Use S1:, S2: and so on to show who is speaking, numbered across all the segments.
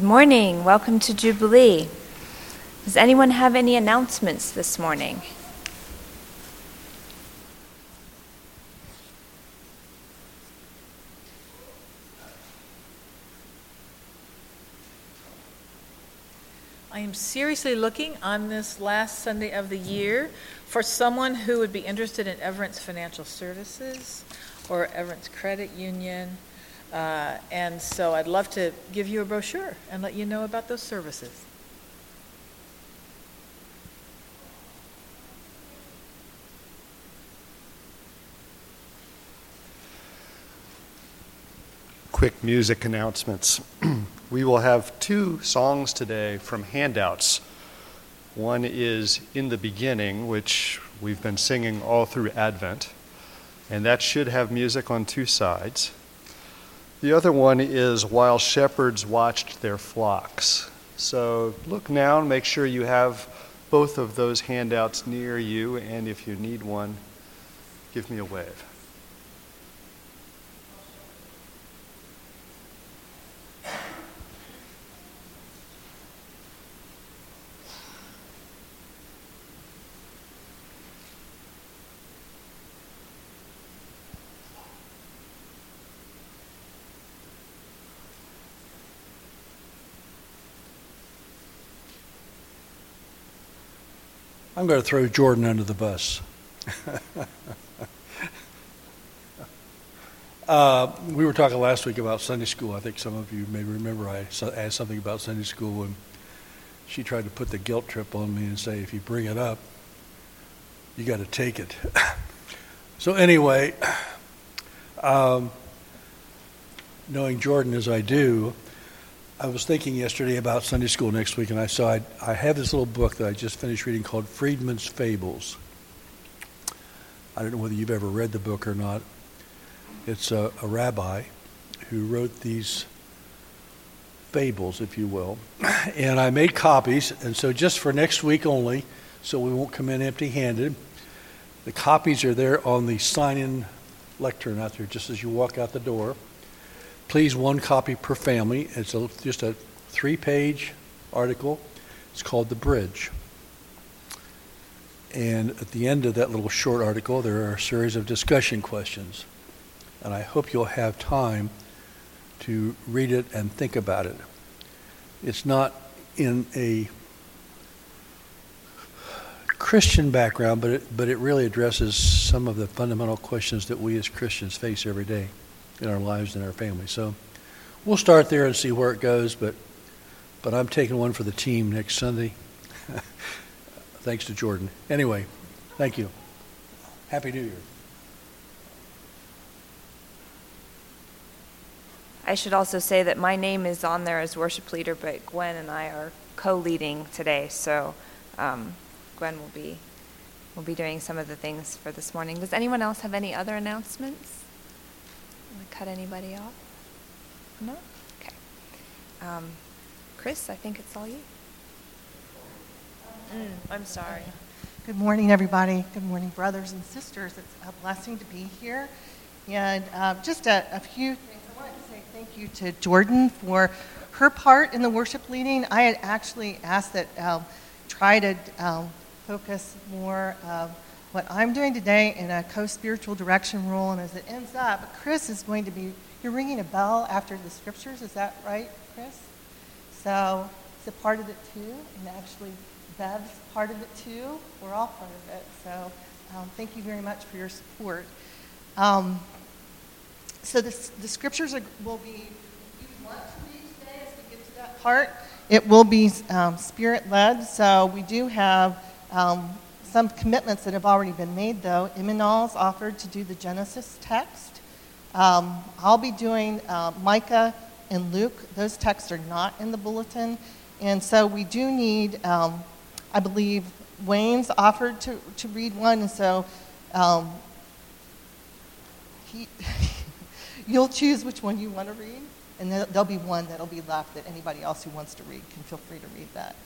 S1: morning. Welcome to Jubilee. Does anyone have any announcements this morning?
S2: I am seriously looking on this last Sunday of the year for someone who would be interested in Everence Financial Services or Everence Credit Union. And so I'd love to give you a brochure and let you know about those services.
S3: Quick music announcements. We will have 2 songs today from handouts. One is In the Beginning, which we've been singing all through Advent, and that should have music on 2 sides. The other one is While Shepherds Watched Their Flocks. So look now and make sure you have both of those handouts near you, and if you need one, give me a wave.
S4: I'm going to throw Jordan under the bus. We were talking last week about Sunday school. I think some of you may remember I asked something about Sunday school, and she tried to put the guilt trip on me and say, if you bring it up, you got to take it. So anyway, knowing Jordan as I do, I was thinking yesterday about Sunday school next week, and I saw I have this little book that I just finished reading called Friedman's Fables. I don't know whether you've ever read the book or not. It's a rabbi who wrote these fables, if you will. And I made copies, and so just for next week only, so we won't come in empty-handed, the copies are there on the sign-in lectern out there just as you walk out the door. Please, 1 copy per family. It's just a 3-page article. It's called The Bridge. And at the end of that little short article, there are a series of discussion questions. And I hope you'll have time to read it and think about it. It's not in a Christian background, but it really addresses some of the fundamental questions that we as Christians face every day in our lives and our families. So we'll start there and see where it goes, but I'm taking one for the team next Sunday. Thanks to Jordan. Anyway, thank you. Happy New Year.
S1: I should also say that my name is on there as worship leader, but Gwen and I are co-leading today, so Gwen will be doing some of the things for this morning. Does anyone else have any other announcements? Want to cut anybody off? No? Okay. Chris, I think it's all you. I'm sorry.
S5: Good morning, everybody. Good morning, brothers and sisters. It's a blessing to be here. And just a few things. I wanted to say thank you to Jordan for her part in the worship leading. I had actually asked that try to focus more what I'm doing today in a co-spiritual direction role, and as it ends up, Chris is going to be, you're ringing a bell after the scriptures, is that right, Chris? So it's a part of it too, and actually Bev's part of it too. We're all part of it, so thank you very much for your support. So the scriptures will be, if you want to read today as we get to that part, it will be spirit-led, so we do have some commitments that have already been made, though. Imanol's offered to do the Genesis text. I'll be doing Micah and Luke. Those texts are not in the bulletin. And so we do need, I believe, Wayne's offered to read one. And so you'll choose which one you want to read. And there'll be one that'll be left that anybody else who wants to read can feel free to read that.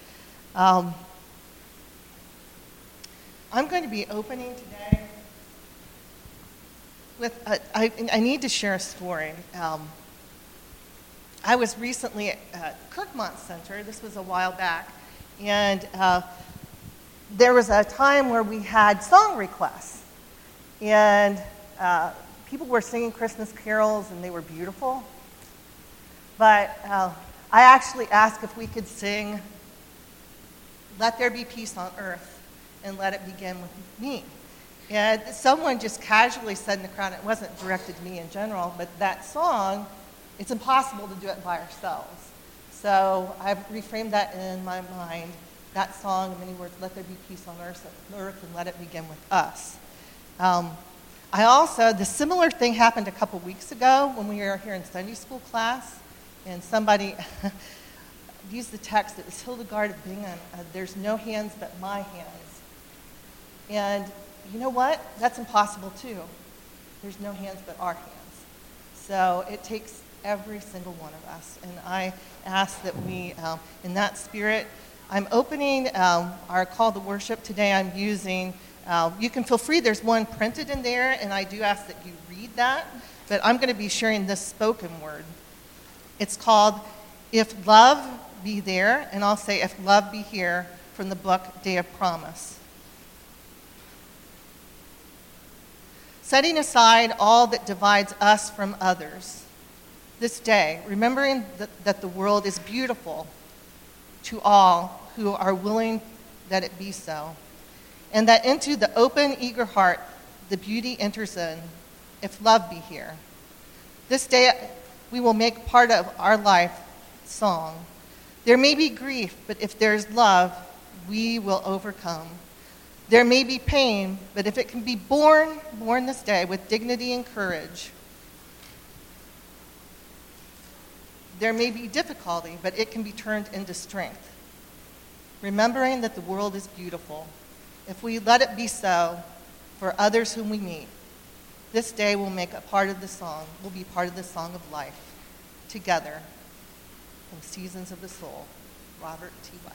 S5: I'm going to be opening today with, I need to share a story. I was recently at Kirkmont Center. This was a while back. And there was a time where we had song requests. And people were singing Christmas carols, and they were beautiful. But I actually asked if we could sing "Let There Be Peace on Earth" and "Let It Begin with Me." And someone just casually said in the crowd, it wasn't directed to me in general, but that song, it's impossible to do it by ourselves. So I've reframed that in my mind. That song, in many words, "Let there be peace on earth and let it begin with us." The similar thing happened a couple weeks ago when we were here in Sunday school class, and somebody used the text, it was Hildegard of Bingen, "There's no hands but my hands." And you know what? That's impossible too. There's no hands but our hands. So it takes every single one of us. And I ask that we, in that spirit, I'm opening our call to worship today. I'm using, you can feel free, there's one printed in there, and I do ask that you read that. But I'm going to be sharing this spoken word. It's called "If Love Be There," and I'll say "If Love Be Here," from the book Day of Promise. Setting aside all that divides us from others, this day, remembering that the world is beautiful to all who are willing that it be so, and that into the open, eager heart the beauty enters in, if love be here. This day we will make part of our life song. There may be grief, but if there's love, we will overcome. There may be pain, but if it can be borne this day with dignity and courage. There may be difficulty, but it can be turned into strength. Remembering that the world is beautiful, if we let it be so for others whom we meet, this day will make a part of the song, will be part of the song of life, together, from Seasons of the Soul, Robert T. West.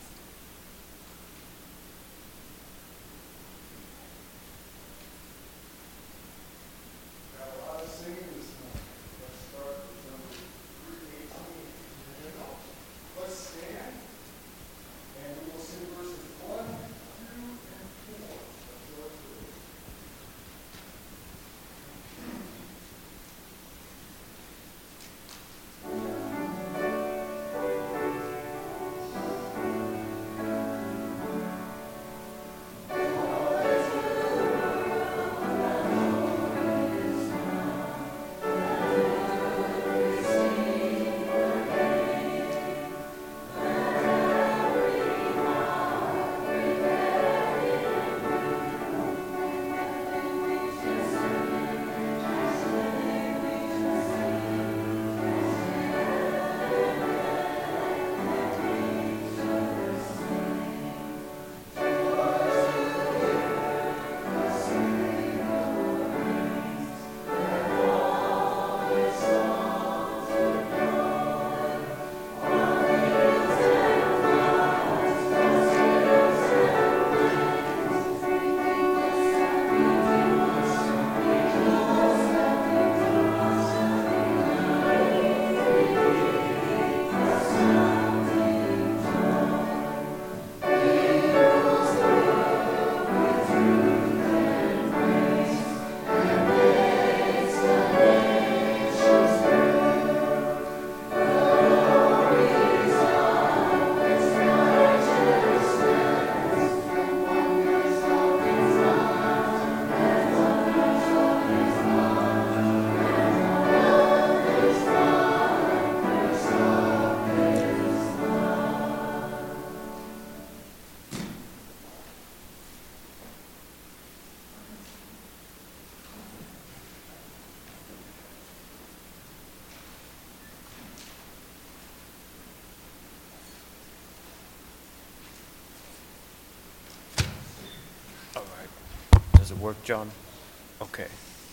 S6: Does it work, John? Okay.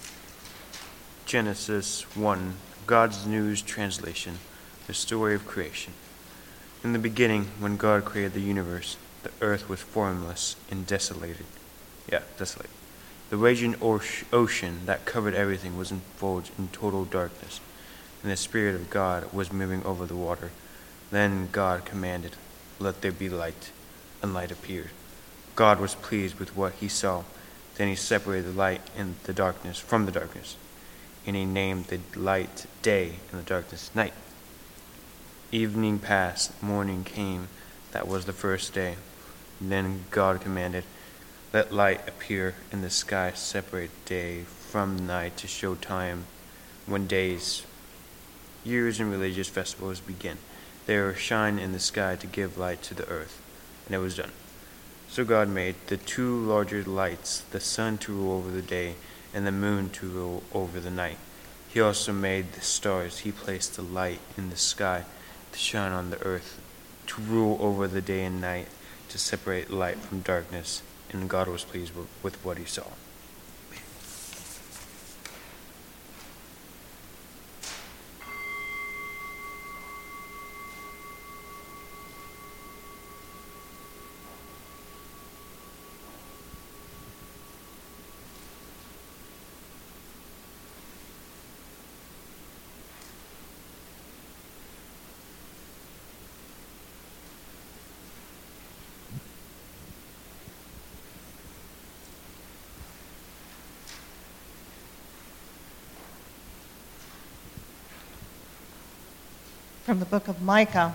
S6: Genesis 1, God's News Translation, the story of creation. In the beginning, when God created the universe, the earth was formless and desolate. The raging ocean that covered everything was enfolded in total darkness. and the Spirit of God was moving over the water. Then God commanded, "Let there be light," and light appeared. God was pleased with what he saw. Then he separated the light and the darkness from the darkness, and he named the light day and the darkness night. Evening passed, morning came. That was the first day. Then God commanded, "Let light appear in the sky, separate day from night, to show time when days, years, and religious festivals begin. They will shine in the sky to give light to the earth." And it was done. So God made the two larger lights, the sun to rule over the day, and the moon to rule over the night. He also made the stars. He placed the light in the sky to shine on the earth, to rule over the day and night, to separate light from darkness. And God was pleased with what he saw.
S5: From the book of Micah.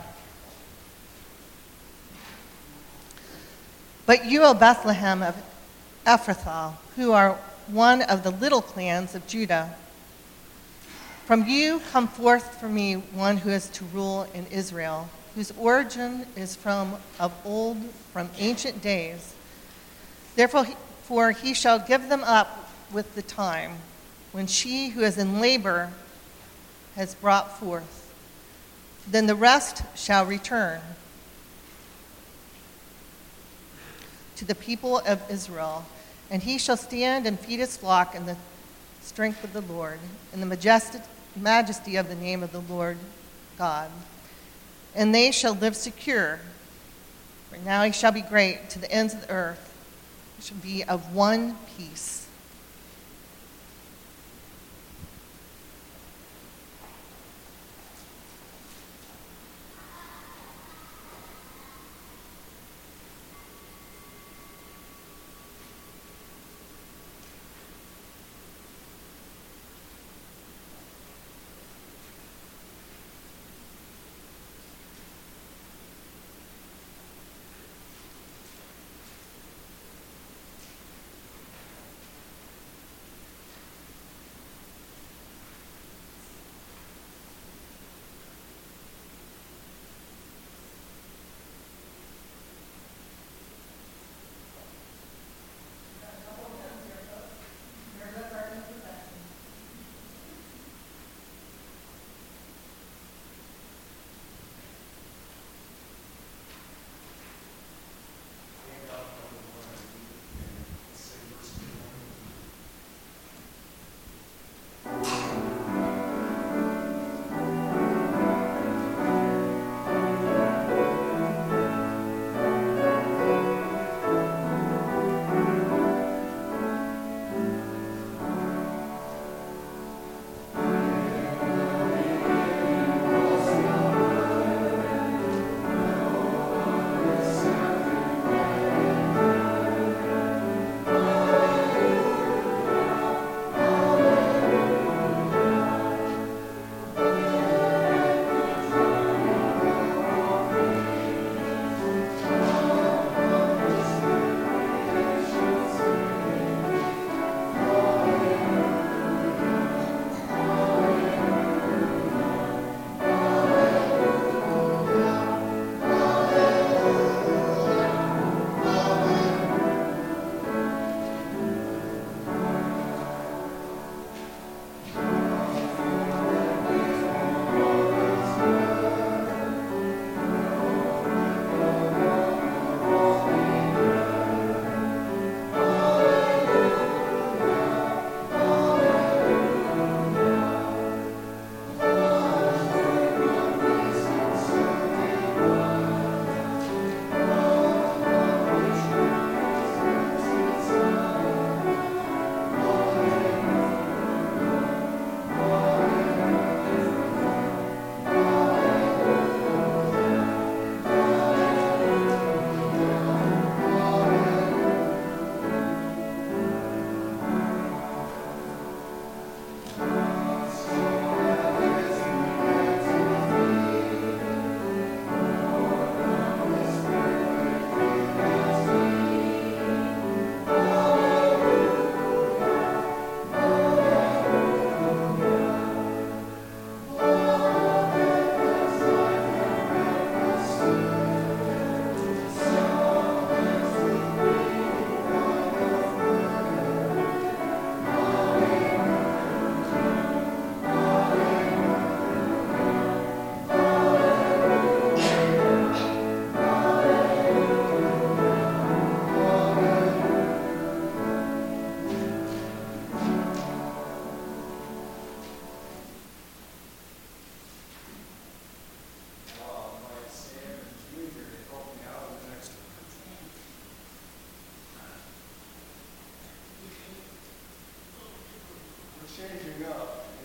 S5: But you, O Bethlehem of Ephrathah, who are one of the little clans of Judah, from you come forth for me one who is to rule in Israel, whose origin is from of old, from ancient days. Therefore he shall give them up with the time, when she who is in labor has brought forth. Then the rest shall return to the people of Israel, and he shall stand and feed his flock in the strength of the Lord, in the majesty of the name of the Lord God. And they shall live secure, for now he shall be great to the ends of the earth. He shall be of one piece.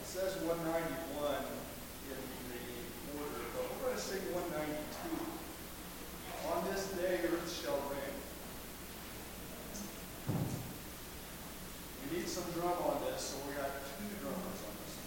S3: says 191 in the order, but we're going to sing 192. On this day, earth shall reign. We need some drum on this, so we got two drummers on this.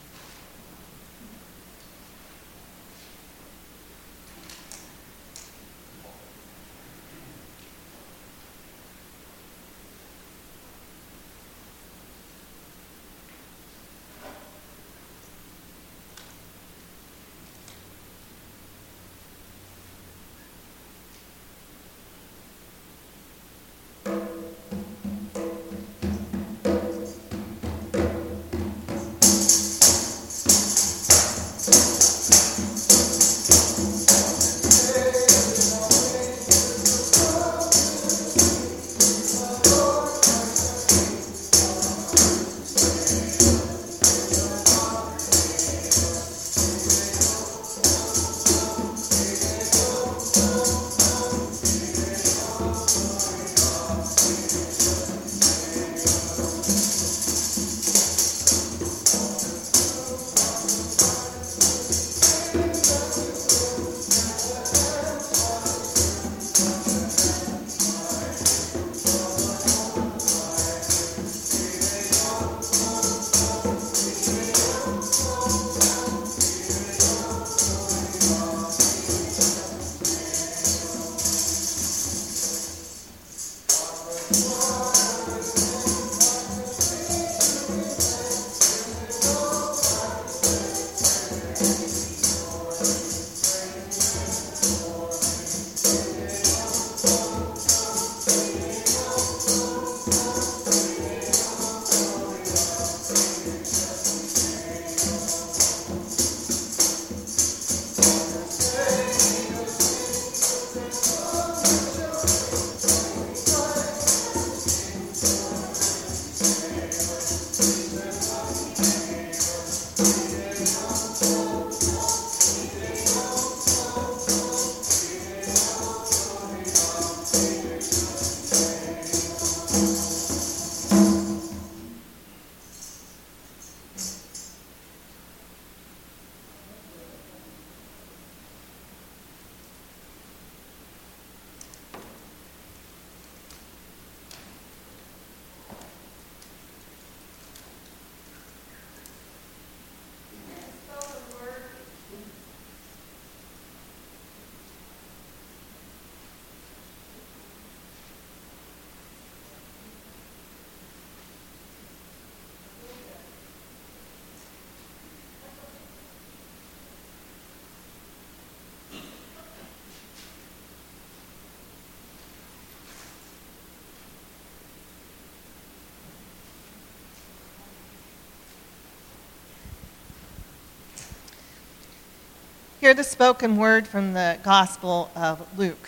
S5: Hear the spoken word from the Gospel of Luke.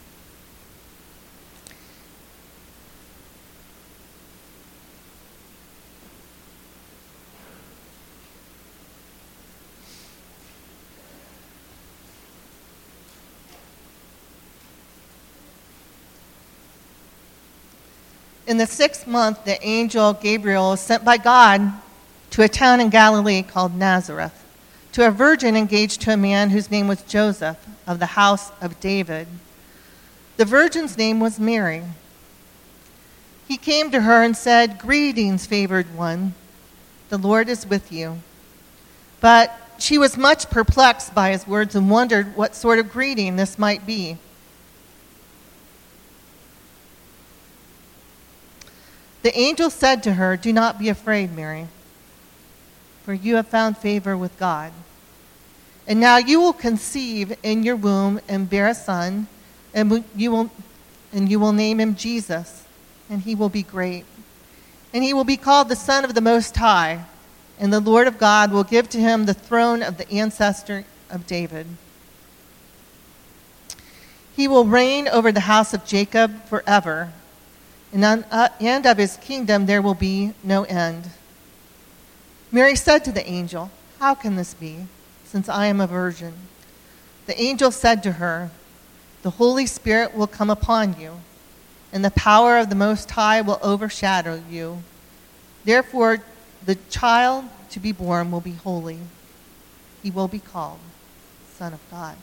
S5: In the 6th month, the angel Gabriel was sent by God to a town in Galilee called Nazareth, to a virgin engaged to a man whose name was Joseph, of the house of David. The virgin's name was Mary. He came to her and said, "Greetings, favored one, the Lord is with you." But she was much perplexed by his words and wondered what sort of greeting this might be. The angel said to her, "Do not be afraid, Mary, for you have found favor with God. And now you will conceive in your womb and bear a son, and you will name him Jesus, and he will be great. And he will be called the Son of the Most High, and the Lord of God will give to him the throne of the ancestor of David. He will reign over the house of Jacob forever, and of his kingdom there will be no end." Mary said to the angel, "How can this be, since I am a virgin?" The angel said to her, "The Holy Spirit will come upon you, and the power of the Most High will overshadow you. Therefore, The child to be born will be holy. He will be called Son of God.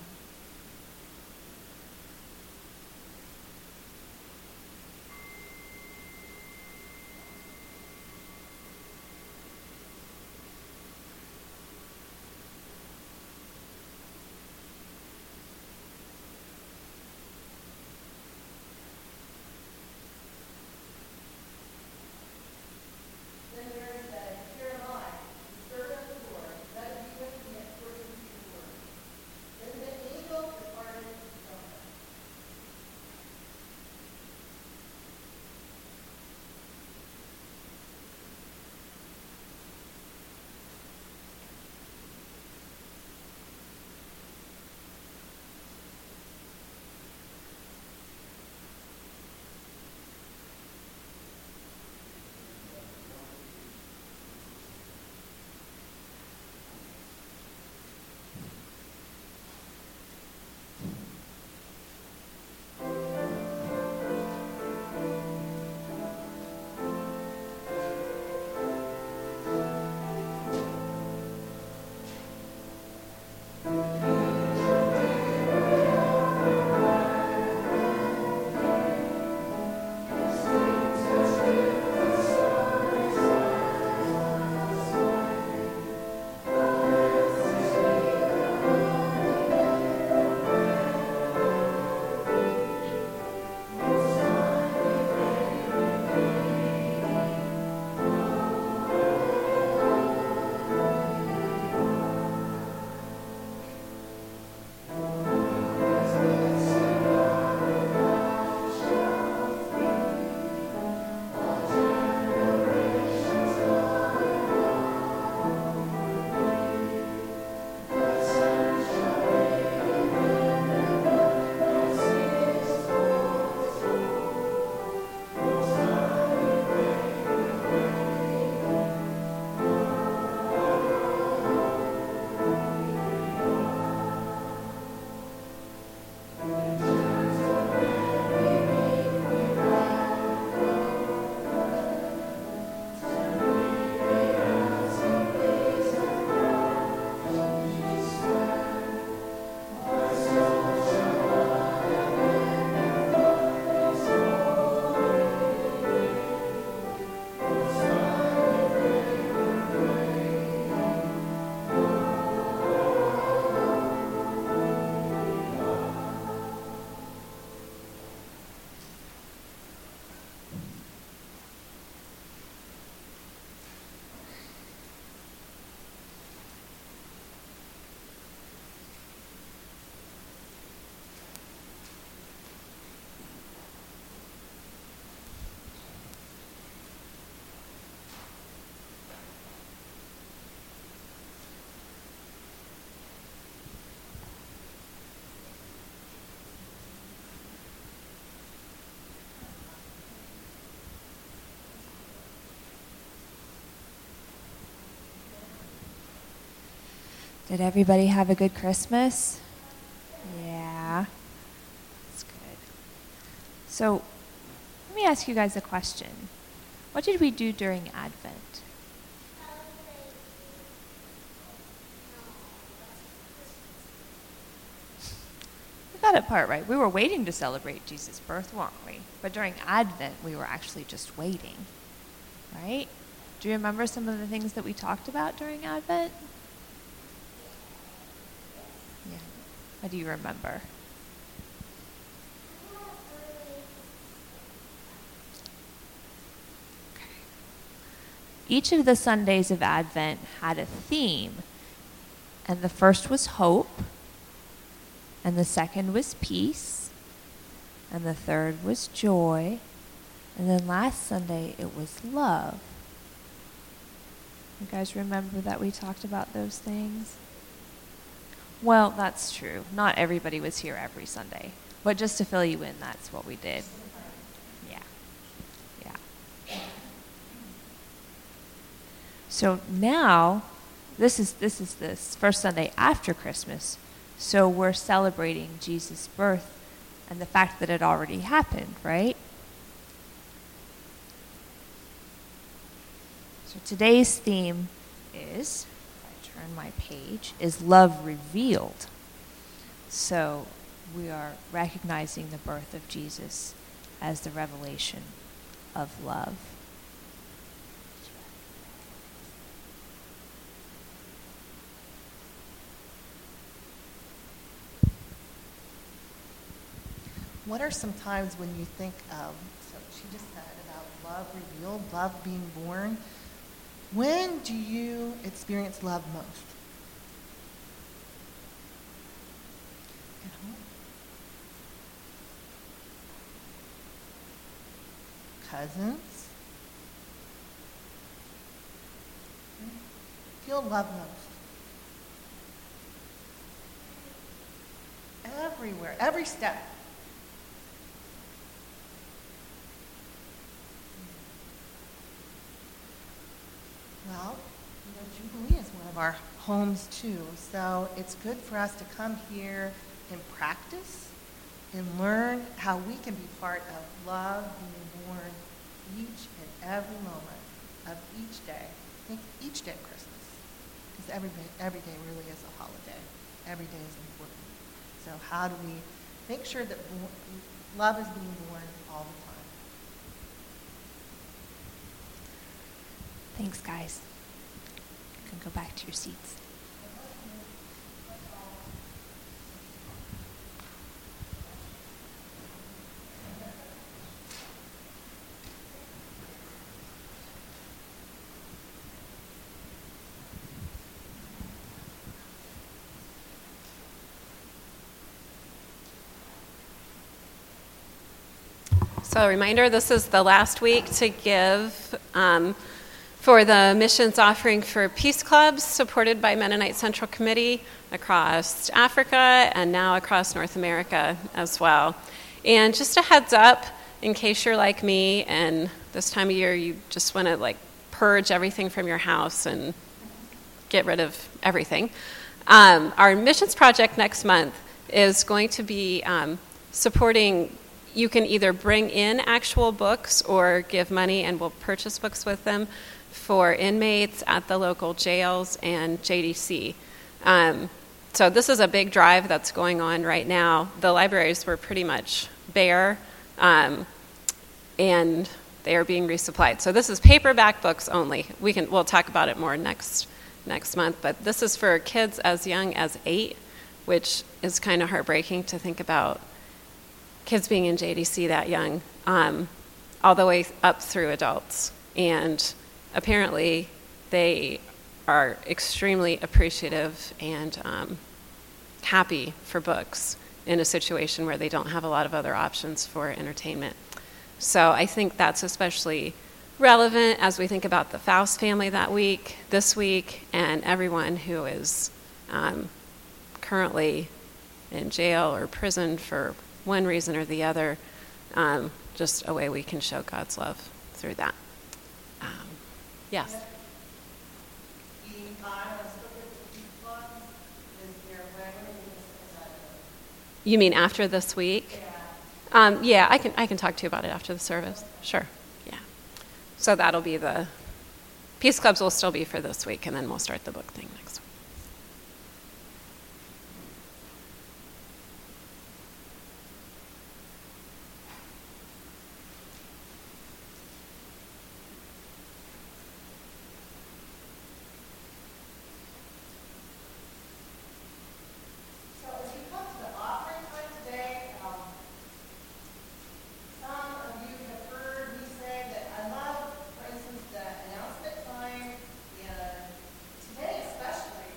S1: Did everybody have a good Christmas? Yeah. That's good. So, let me ask you guys a question. What did we do during Advent? We got it part right. We were waiting to celebrate Jesus' birth, weren't we? But during Advent, we were actually just waiting, right? Do you remember some of the things that we talked about during Advent? Yeah. What do you remember? Okay. Each of the Sundays of Advent had a theme, and the first was hope, and the second was peace, and the third was joy, and then last Sunday it was love. You guys remember that we talked about those things? Well, that's true. Not everybody was here every Sunday. But just to fill you in, that's what we did. Yeah. Yeah. So now, this is this first Sunday after Christmas. So we're celebrating Jesus' birth and the fact that it already happened, right? So today's theme is, if I turn my page, is love revealed. So we are recognizing the birth of Jesus as the revelation of love.
S5: What are some times when you think of, so she just said about love revealed, love being born. When do you experience love most? At home? Cousins? Feel love most? Everywhere, every step. Well, Jubilee is one of our homes too, so it's good for us to come here and practice and learn how we can be part of love being born each and every moment of each day. I think each day Christmas, because every day really is a holiday. Every day is important. So how do we make sure that love is being born all the time?
S1: Thanks, guys. You can go back to your seats.
S7: So a reminder, this is the last week to give for the missions offering for Peace Clubs supported by Mennonite Central Committee across Africa and now across North America as well. And just a heads up, in case you're like me and this time of year you just want to purge everything from your house and get rid of everything. Our missions project next month is going to be supporting. You can either bring in actual books or give money and we'll purchase books with them for inmates at the local jails and JDC. So this is a big drive that's going on right now. The libraries were pretty much bare and they are being resupplied. So this is paperback books only. We'll talk about it more next month, but this is for kids as young as 8, which is kind of heartbreaking to think about. Kids being in JDC that young, all the way up through adults. And apparently they are extremely appreciative and happy for books in a situation where they don't have a lot of other options for entertainment. So I think that's especially relevant as we think about the Faust family this week, and everyone who is currently in jail or prison for one reason or the other, just a way we can show God's love through that. Yes? You mean after this week? Yeah, I can talk to you about it after the service. Sure, yeah. So that'll be the Peace Clubs will still be for this week, and then we'll start the book thing next week.
S5: Today especially,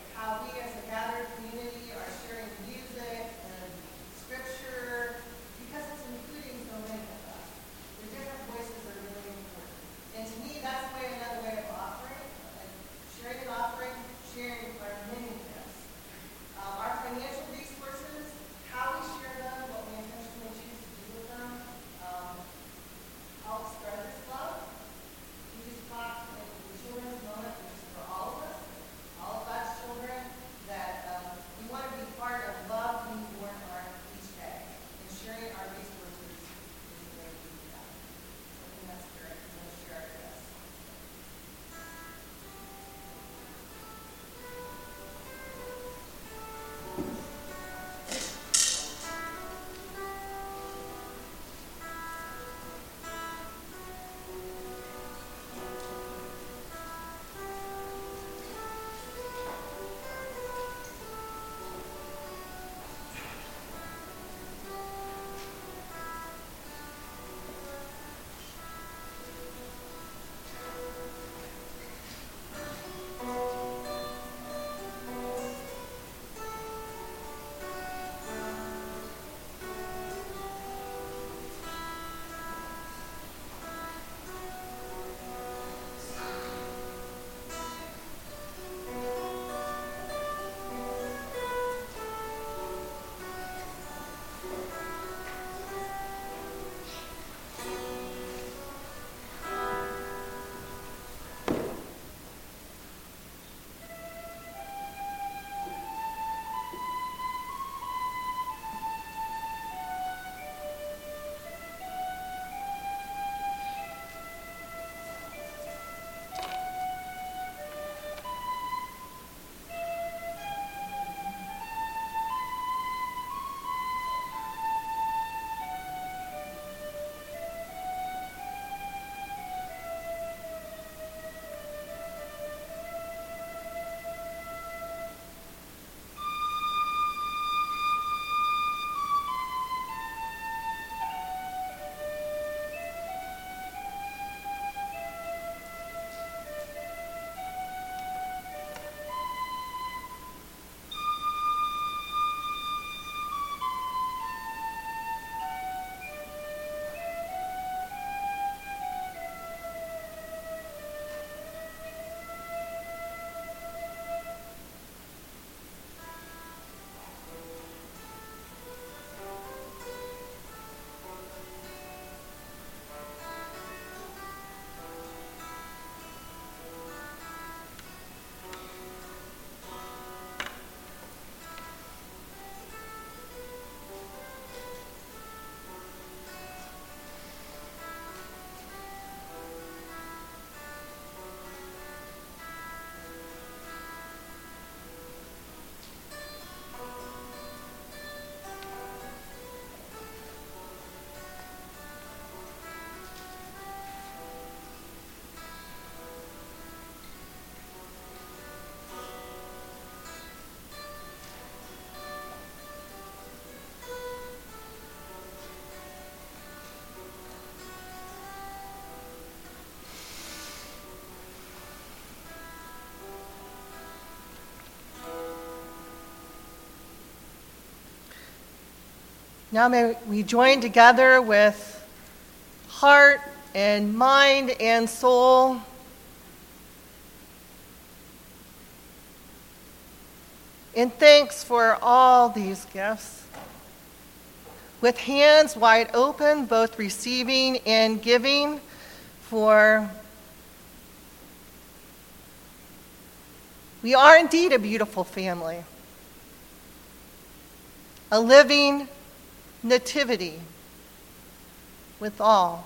S5: Now may we join together with heart and mind and soul in thanks for all these gifts, with hands wide open, both receiving and giving, for we are indeed a beautiful family, a living nativity with all,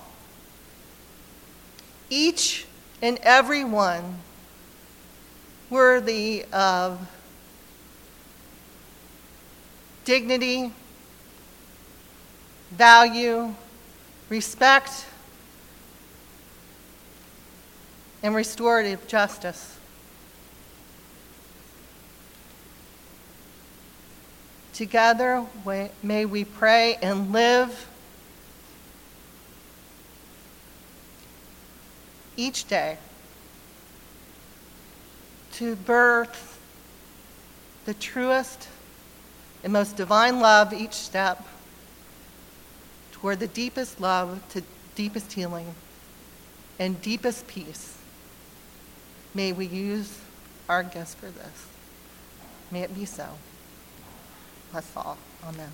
S5: each and every one worthy of dignity, value, respect, and restorative justice. Together, may we pray and live each day to birth the truest and most divine love each step toward the deepest love to deepest healing and deepest peace. May we use our gifts for this. May it be so. Bless all. Amen.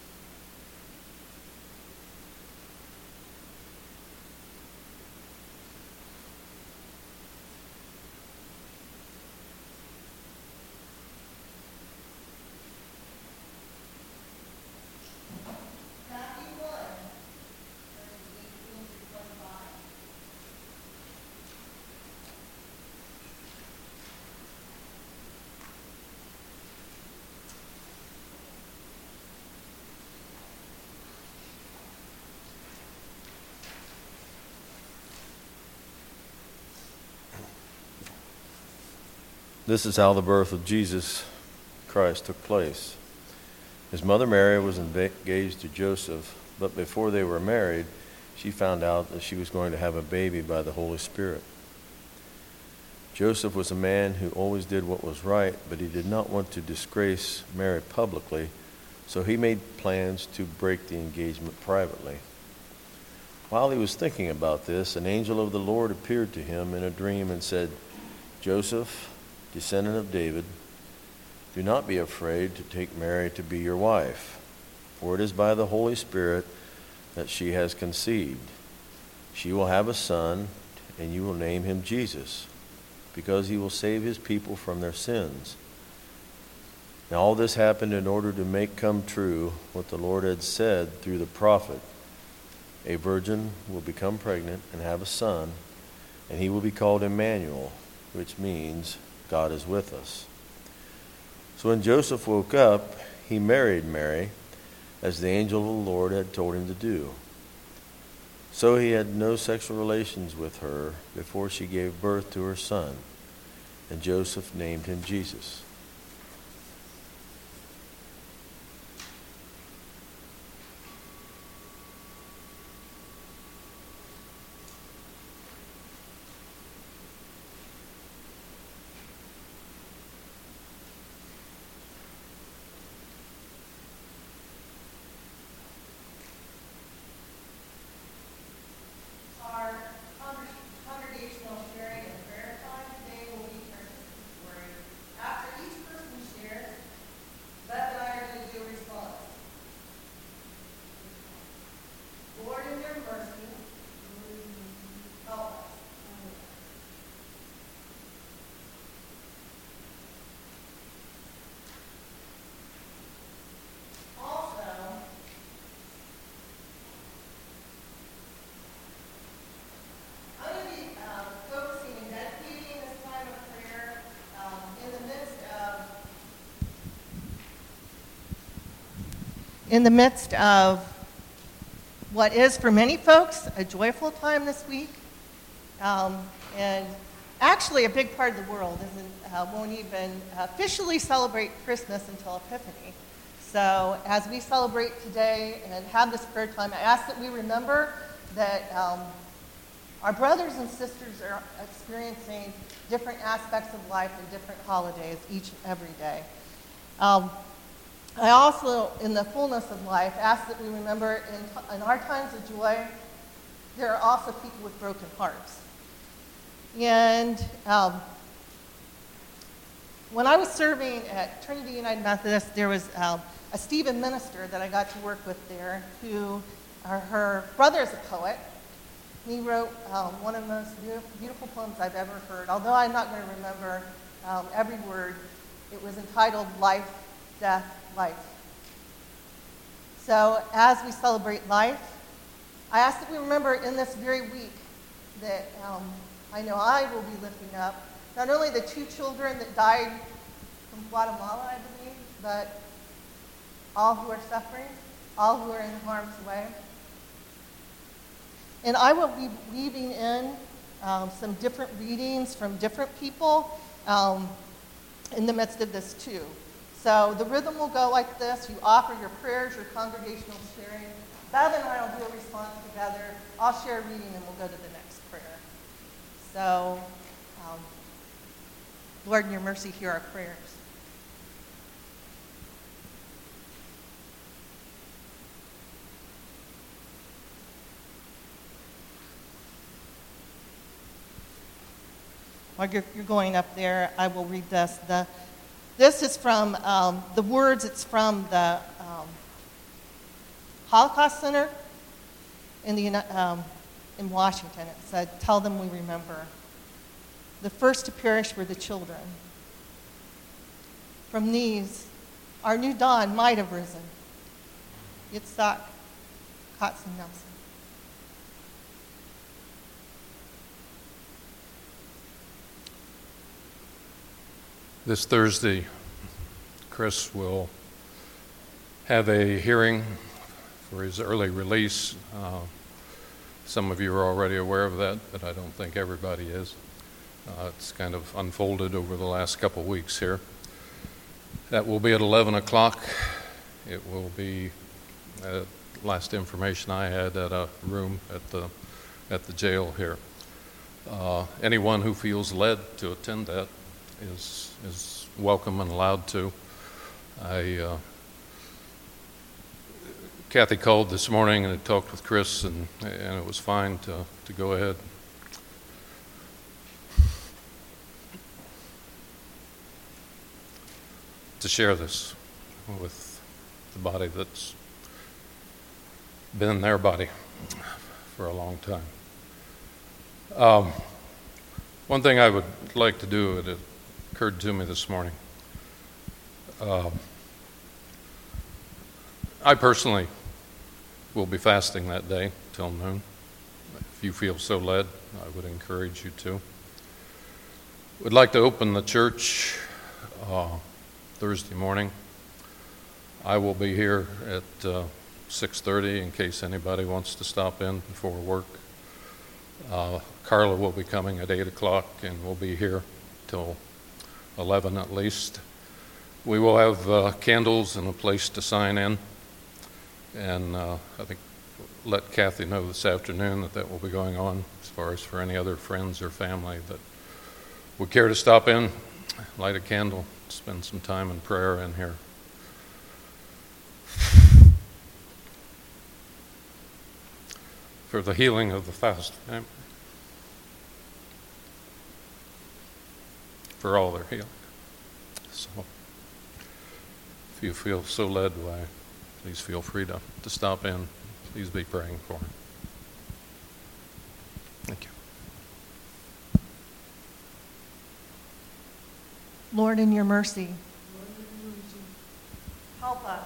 S8: This is how the birth of Jesus Christ took place. His mother Mary was engaged to Joseph, but before they were married, she found out that she was going to have a baby by the Holy Spirit. Joseph was a man who always did what was right, but he did not want to disgrace Mary publicly, so he made plans to break the engagement privately. While he was thinking about this, an angel of the Lord appeared to him in a dream and said, "Joseph, descendant of David, do not be afraid to take Mary to be your wife, for it is by the Holy Spirit that she has conceived. She will have a son, and you will name him Jesus, because he will save his people from their sins." Now all this happened in order to make come true what the Lord had said through the prophet. A virgin will become pregnant and have a son, and he will be called Emmanuel, which means God is with us. So when Joseph woke up, he married Mary, as the angel of the Lord had told him to do. So he had no sexual relations with her before she gave birth to her son, and Joseph named him Jesus. In the midst of what is for many folks a joyful time this week, and actually a big part of the world won't even officially celebrate Christmas until Epiphany. So as we celebrate today and have this prayer time, I ask that we remember that our brothers and sisters are experiencing different aspects of life and different holidays each and every day.
S5: I also, in the fullness of life, ask that we remember in our times of joy, there are also people with broken hearts. And when I was serving at Trinity United Methodist, there was a Stephen minister that I got to work with there who, her brother is a poet. He wrote one of the most beautiful poems I've ever heard. Although I'm not going to remember every word, it was entitled Life, Death, Life. So as we celebrate life, I ask that we remember in this very week that I know I will be lifting up not only the 2 children that died from Guatemala, I believe, but all who are suffering, all who are in harm's way. And I will be weaving in some different readings from different people in the midst of this too. So the rhythm will go like this. You offer your prayers, your congregational sharing. Bev and I will do a response together. I'll share a reading and we'll go to the next prayer. So, Lord, in your mercy, hear our prayers. While you're going up there, I will read this. This is from the words, it's from the Holocaust Center in Washington. It said, "Tell them we remember. The first to perish were the children. From these, our new dawn might have risen." Yitzhak Katzen Nelson.
S9: This Thursday, Chris will have a hearing for his early release. Some of you are already aware of that, but I don't think everybody is. It's kind of unfolded over the last couple of weeks here. That will be at 11 o'clock. It will be, last information I had, at a room at the jail here. Anyone who feels led to attend that is welcome and allowed to. Kathy called this morning and had talked with Chris, and it was fine to go ahead. To share this with the body that's been their body for a long time. One thing I would like to do, it occurred to me this morning. I personally will be fasting that day till noon. If you feel so led, I would encourage you to. Would like to open the church Thursday morning. I will be here at 6:30 in case anybody wants to stop in before work. Carla will be coming at 8 o'clock and we'll be here till 11 at least. We will have candles and a place to sign in. And I think let Kathy know this afternoon that will be going on as far as for any other friends or family that would care to stop in, light a candle, spend some time in prayer in here. For the healing of the Faust family. For all their healing. So, if you feel so led, why, please feel free to stop in. Please be praying for him. Thank you.
S5: Lord, in your mercy, help us.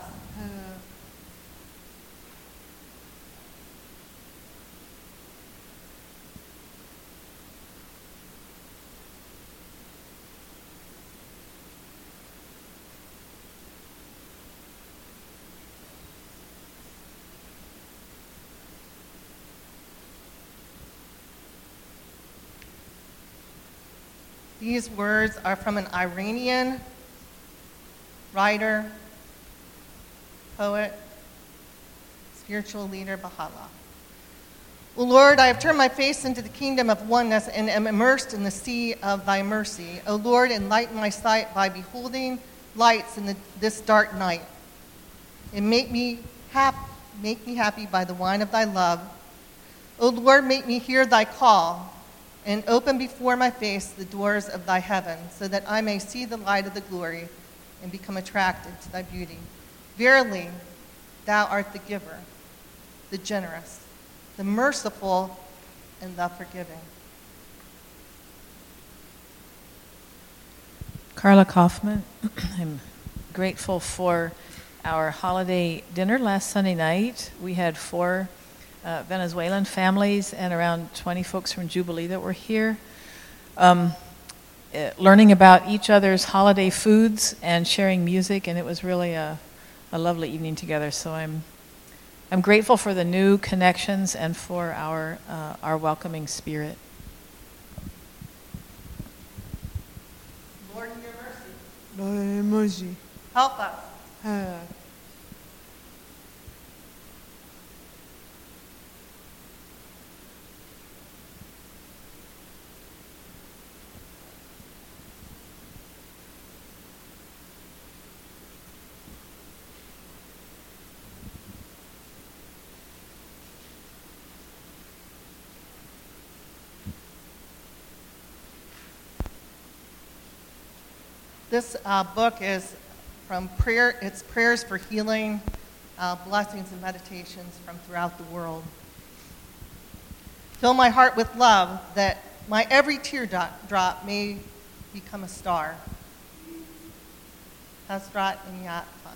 S5: These words are from an Iranian writer, poet, spiritual leader, Baha'u'llah. O Lord, I have turned my face into the kingdom of oneness and am immersed in the sea of thy mercy. O Lord, enlighten my sight by beholding lights in this dark night. and make me happy by the wine of thy love. O Lord, make me hear thy call, and open before my face the doors of thy heaven, so that I may see the light of the glory and become attracted to thy beauty. Verily, thou art the giver, the generous, the merciful, and the forgiving.
S2: Carla Kaufman. I'm grateful for our holiday dinner last Sunday night. We had 4 Venezuelan families and around 20 folks from Jubilee that were here. Learning about each other's holiday foods and sharing music, and it was really a lovely evening together. So I'm grateful for the new connections and for our welcoming spirit.
S5: Lord, in your mercy,
S10: Lord, in mercy.
S5: help us. This book is from prayer. It's prayers for healing, blessings, and meditations from throughout the world. Fill my heart with love, that my every teardrop may become a star. Hasrat Inyat Khan.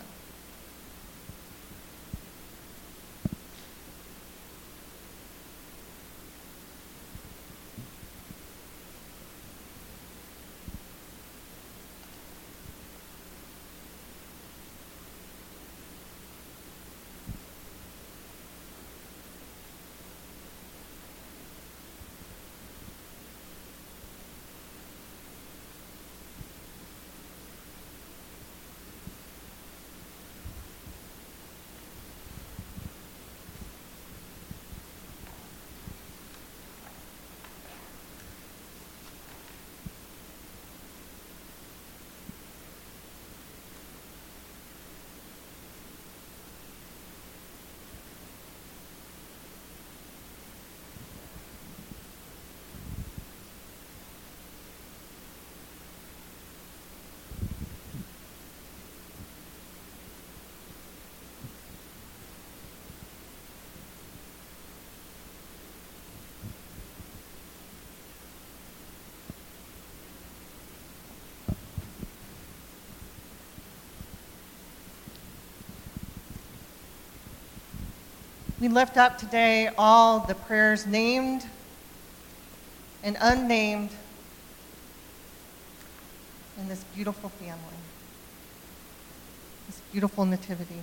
S5: We lift up today all the prayers named and unnamed in this beautiful family, this beautiful nativity.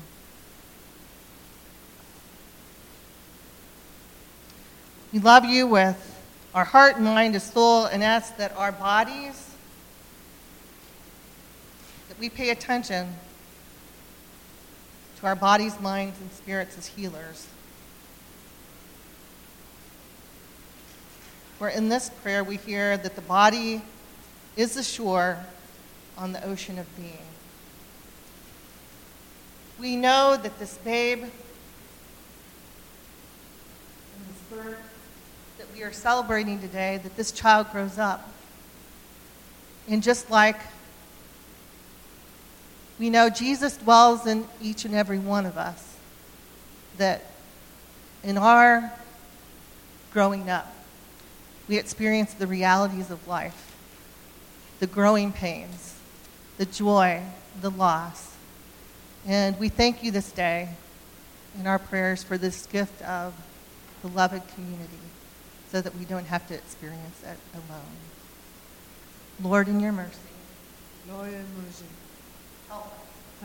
S5: We love you with our heart, mind, and soul, and ask that our bodies, that we pay attention to our bodies, minds, and spirits as healers. For in this prayer we hear that the body is the shore on the ocean of being. We know that this babe and this birth that we are celebrating today, that this child grows up. And just like we know Jesus dwells in each and every one of us, that in our growing up, we experience the realities of life, the growing pains, the joy, the loss. And we thank you this day in our prayers for this gift of beloved community so that we don't have to experience it alone. Lord, in your mercy.
S10: Lord, in mercy.
S5: Help us.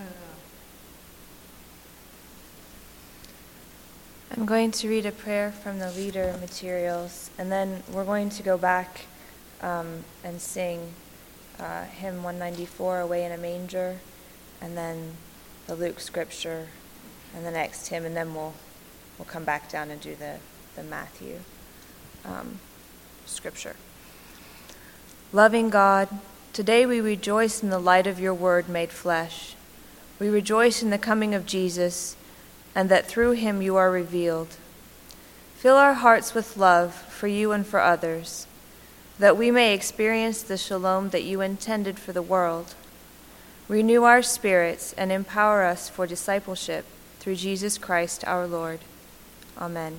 S1: I'm going to read a prayer from the leader materials, and then we're going to go back and sing hymn 194, Away in a Manger, and then the Luke scripture, and the next hymn, and then we'll come back down and do the Matthew scripture. Loving God, today we rejoice in the light of your word made flesh. We rejoice in the coming of Jesus, and that through him you are revealed. Fill our hearts with love for you and for others, that we may experience the shalom that you intended for the world. Renew our spirits and empower us for discipleship through Jesus Christ our Lord. Amen.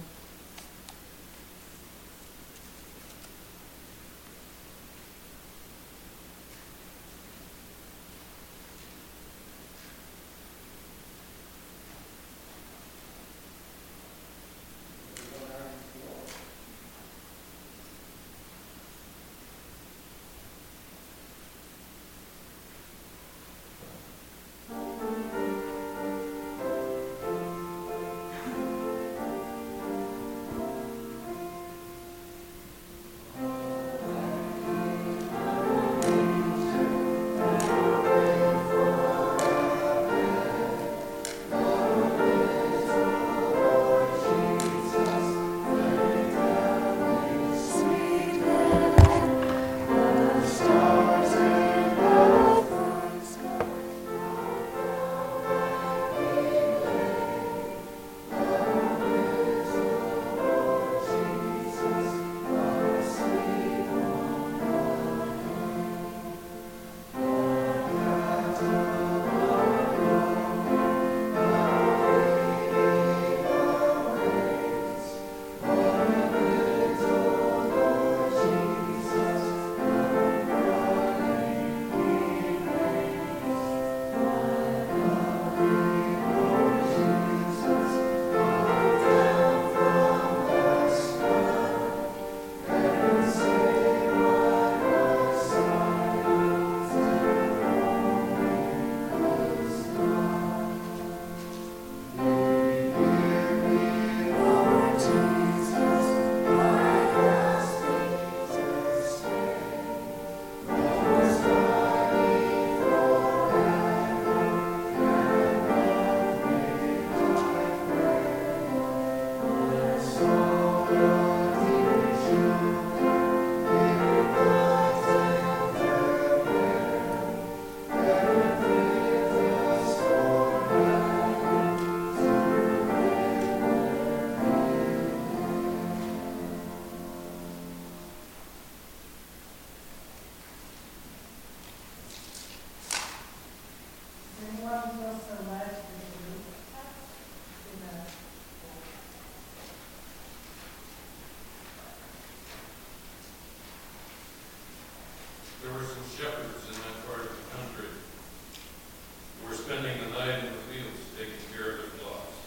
S9: There were some shepherds in that part of the country who were spending the night in the fields taking care of their flocks.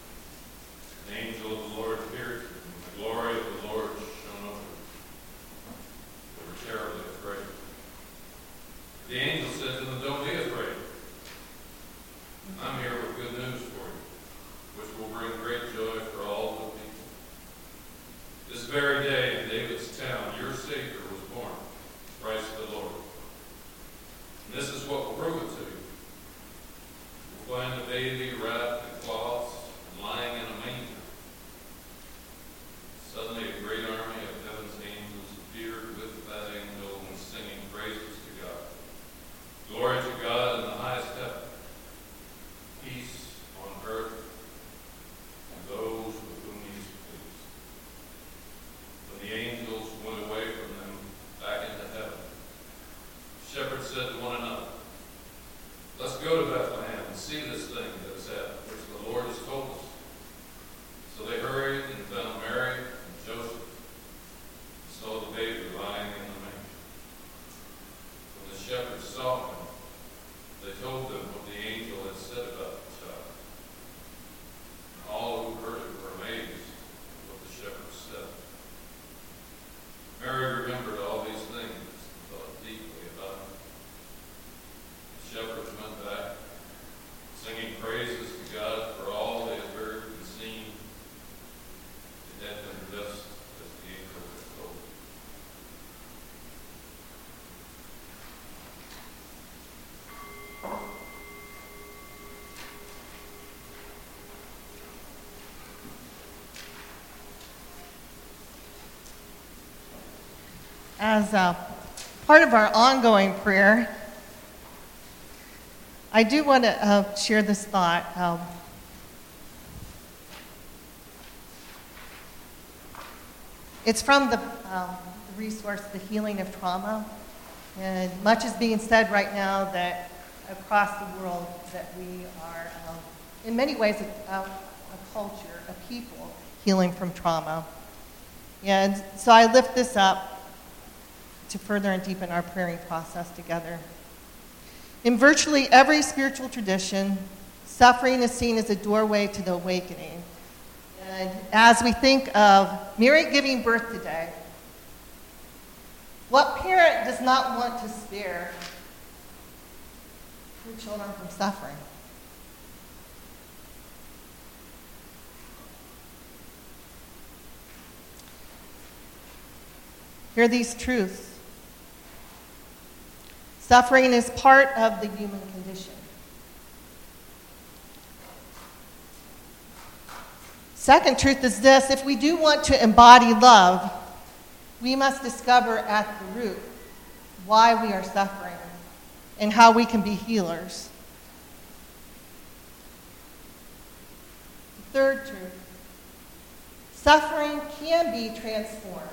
S9: An angel of the Lord appeared to them, and the glory of the Lord shone over them. They were terribly afraid. The angel said to them, "Don't be afraid. I'm here with good news for you, which will bring great joy for all the people. This very day in David's town, your Savior was born, Christ the Lord. And this is what will prove it to you. You'll find a baby wrapped in cloths and lying in a manger." Suddenly a great army of heaven's angels appeared with that angel and singing praises to God. "Glory to God in the highest heaven, peace on earth, and those with whom he is pleased." When the angels went away from them back into heaven, shepherds said to one another, "Let's go to Bethlehem and see this thing that has happened, which the Lord has told us." So they hurried and found Mary and Joseph and saw the baby lying in the manger. When the shepherds saw him, they told them what the angel had said about the child. And all who heard it were amazed at what the shepherds said. Mary remembered all these things and thought deeply about them. The shepherds went back, singing praises to God for all they had heard and seen. It had been just as the angel had told them.
S5: As part of our ongoing prayer, I do want to share this thought. It's from the resource, The Healing of Trauma. And much is being said right now that across the world that we are, in many ways, a culture, a people healing from trauma. And so I lift this up to further and deepen our praying process together. In virtually every spiritual tradition, suffering is seen as a doorway to the awakening. And as we think of Mary giving birth today, what parent does not want to spare their children from suffering? Hear these truths. Suffering is part of the human condition. Second truth is this: if we do want to embody love, we must discover at the root why we are suffering and how we can be healers. The third truth: suffering can be transformed,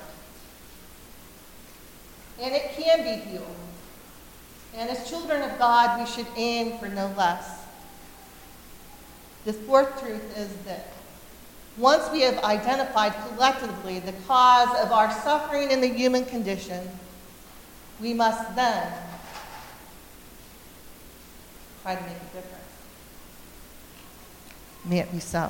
S5: and it can be healed. And as children of God, we should aim for no less. The fourth truth is that once we have identified collectively the cause of our suffering in the human condition, we must then try to make a difference. May it be so.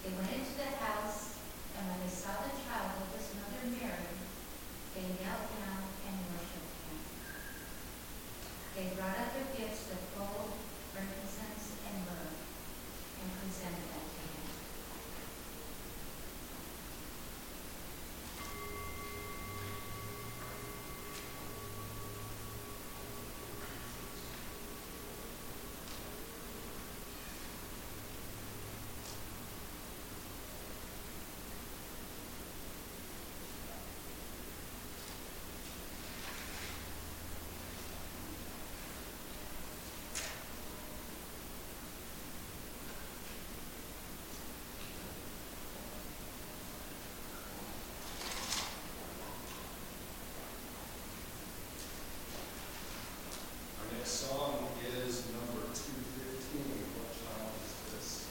S11: They went into the house, and when they saw the child with his mother Mary, they knelt down and worshipped him. They brought up their gifts of gold, frankincense, and myrrh, and presented them to him.
S3: Our next song is number 215. What child is this?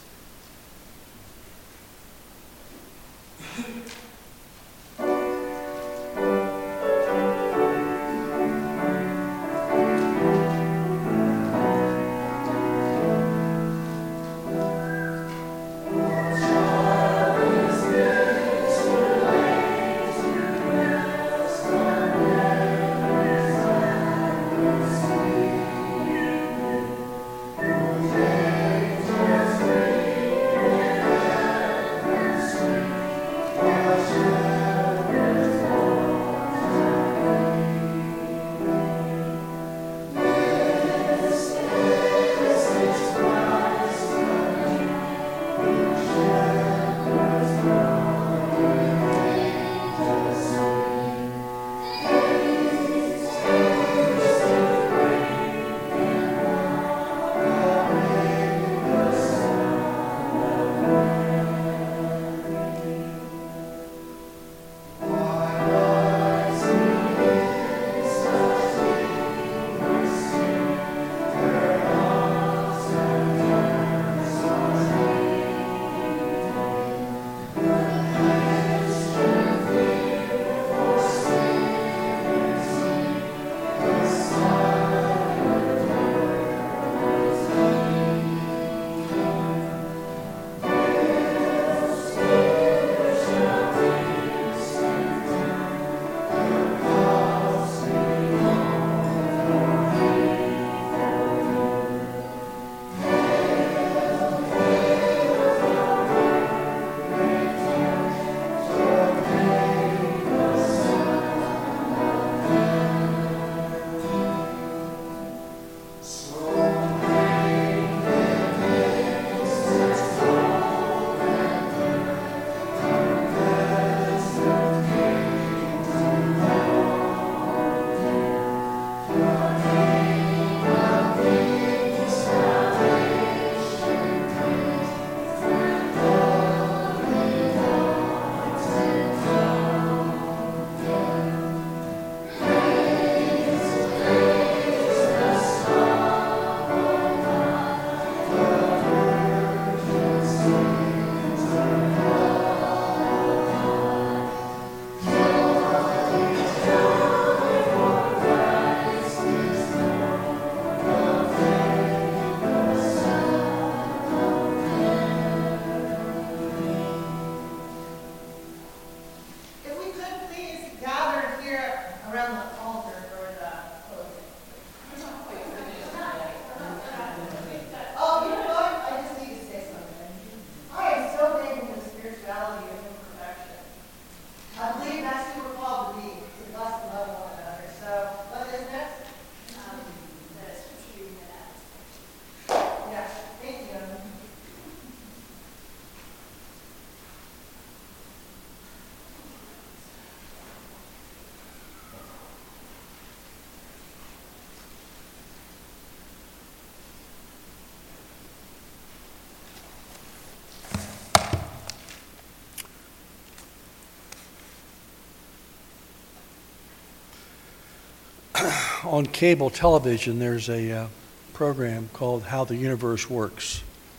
S4: On cable television, there's a program called How the Universe Works.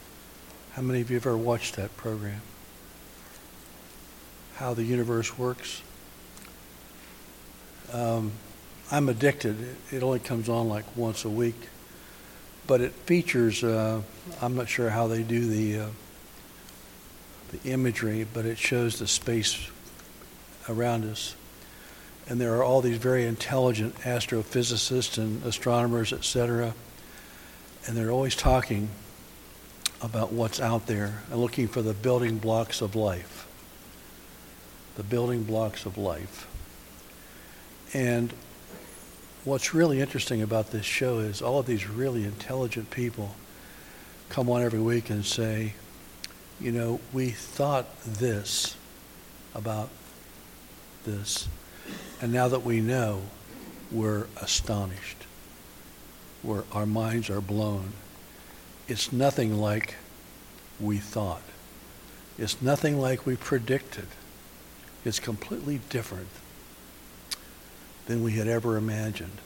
S4: How many of you have ever watched that program? How the Universe Works? I'm addicted. It only comes on like once a week. But it features, I'm not sure how they do the the imagery, but it shows the space around us. And there are all these very intelligent astrophysicists and astronomers, etc., and they're always talking about what's out there and looking for the building blocks of life. The building blocks of life. And what's really interesting about this show is all of these really intelligent people come on every week and say, you know, we thought this about this, and now that we know, we're astonished. Our minds are blown. It's nothing like we thought. It's nothing like we predicted. It's completely different than we had ever imagined.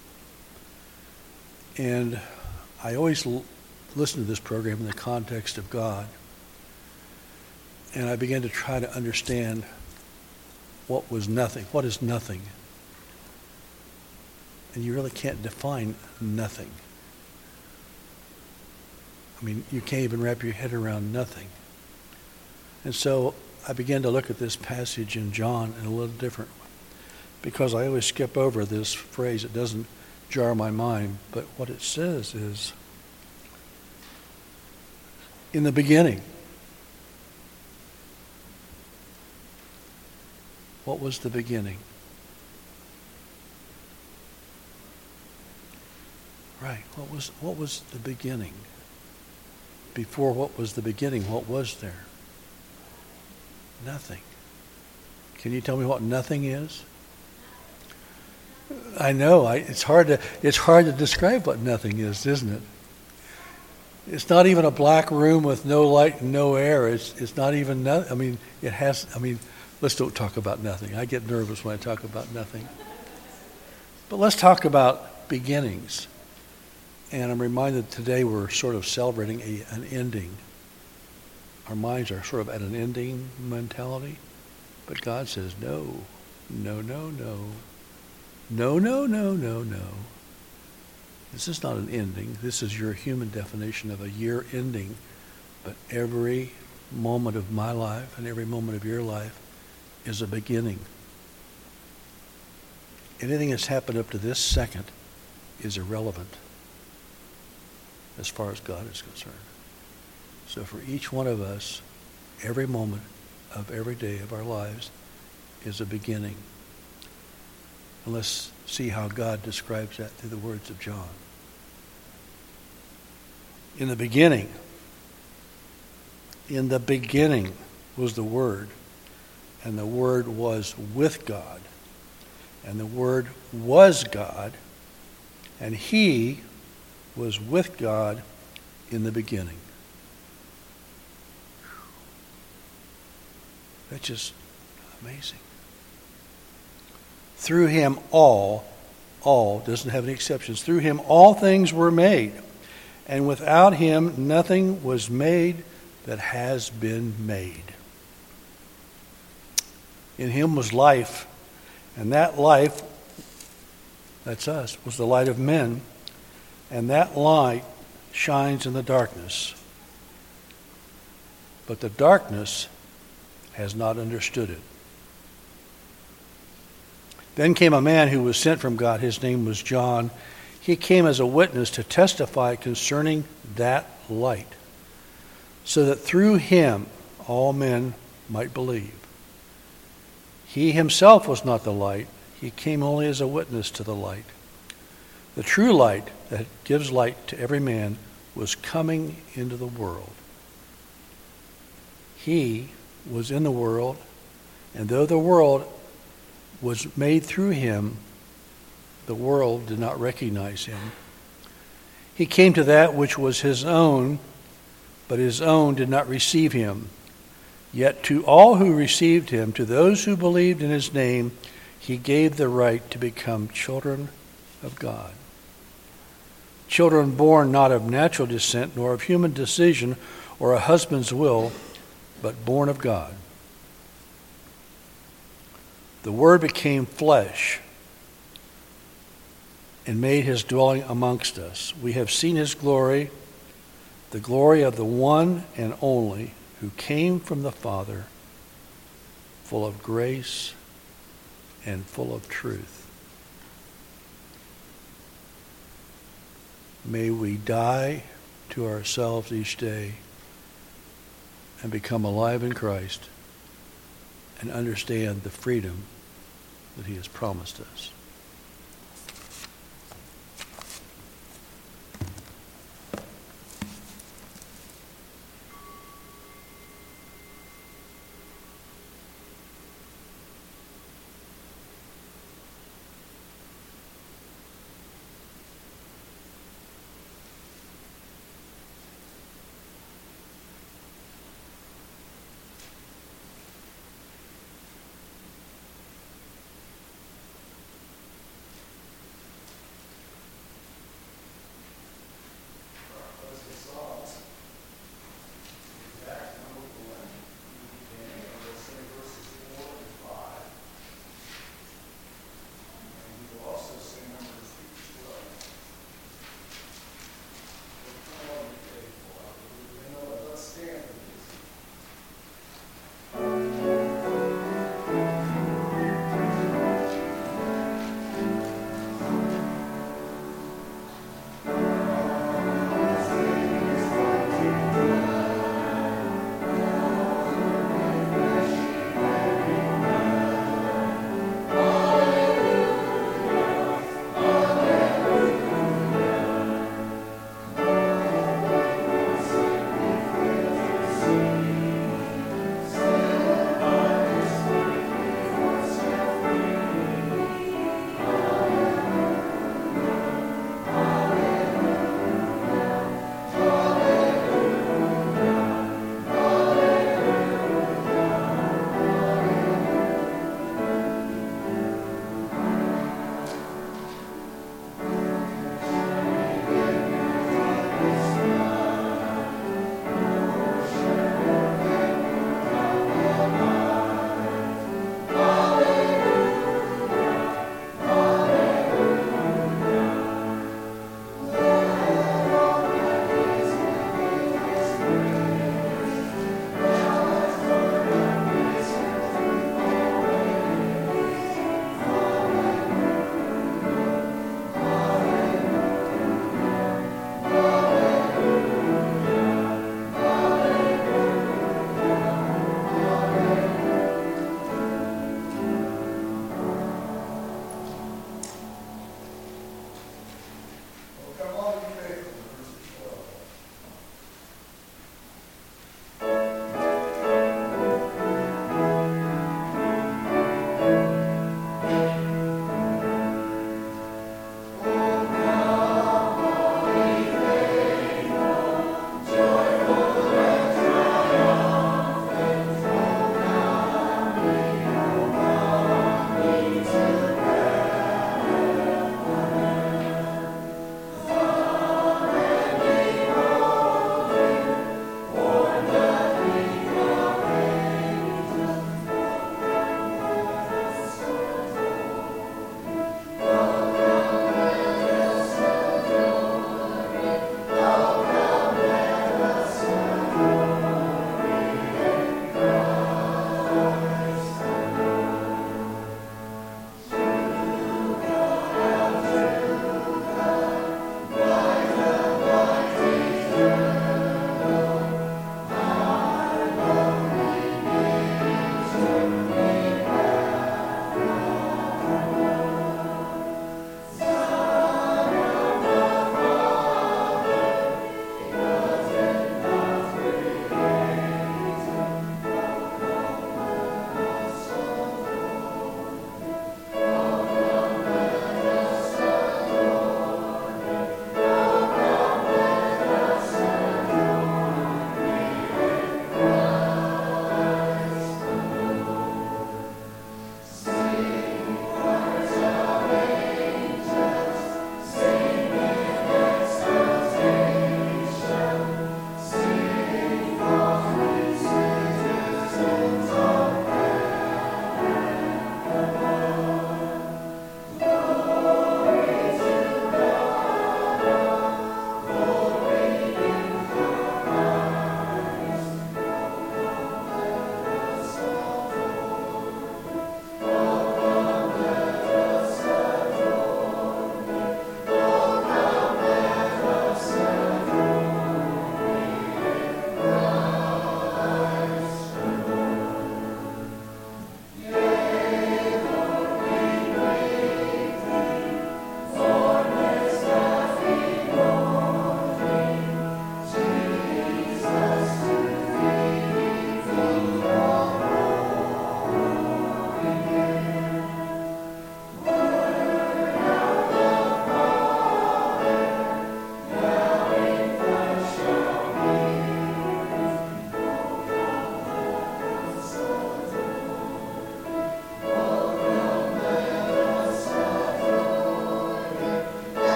S4: And I always listen to this program in the context of God. And I began to try to understand what was nothing. What is nothing? And you really can't define nothing. I mean, you can't even wrap your head around nothing. And so I began to look at this passage in John in a little different way, because I always skip over this phrase. It doesn't jar my mind, but what it says is, in the beginning. What was the beginning? Right. What was the beginning? Before what was the beginning, what was there? Nothing. Can you tell me what nothing is? I know. It's hard to describe what nothing is, isn't it? It's not even a black room with no light and no air. It's not even. I mean, it has. I mean, let's don't talk about nothing. I get nervous when I talk about nothing. But let's talk about beginnings. And I'm reminded today we're sort of celebrating an ending. Our minds are sort of at an ending mentality. But God says, no, no, no, no. No, no, no, no, no. This is not an ending. This is your human definition of a year ending. But every moment of my life and every moment of your life is a beginning. Anything that's happened up to this second is irrelevant as far as God is concerned. So for each one of us, every moment of every day of our lives is a beginning. And let's see how God describes that through the words of John. In the beginning was the Word, and the Word was with God, and the Word was God, and He was with God in the beginning. That's just amazing. Through Him all doesn't have any exceptions. Through Him all things were made, and without Him nothing was made that has been made. In Him was life, and that life, that's us, was the light of men, and that light shines in the darkness. But the darkness has not understood it. Then came a man who was sent from God. His name was John. He came as a witness to testify concerning that light, so that through him all men might believe. He himself was not the light. He came only as a witness to the light. The true light that gives light to every man was coming into the world. He was in the world, and though the world was made through him, the world did not recognize him. He came to that which was his own, but his own did not receive him. Yet to all who received him, to those who believed in his name, he gave the right to become children of God. Children born not of natural descent, nor of human decision or a husband's will, but born of God. The Word became flesh and made his dwelling amongst us. We have seen his glory, the glory of the one and only who came from the Father, full of grace and full of truth. May we die to ourselves each day and become alive in Christ and understand the freedom that he has promised us.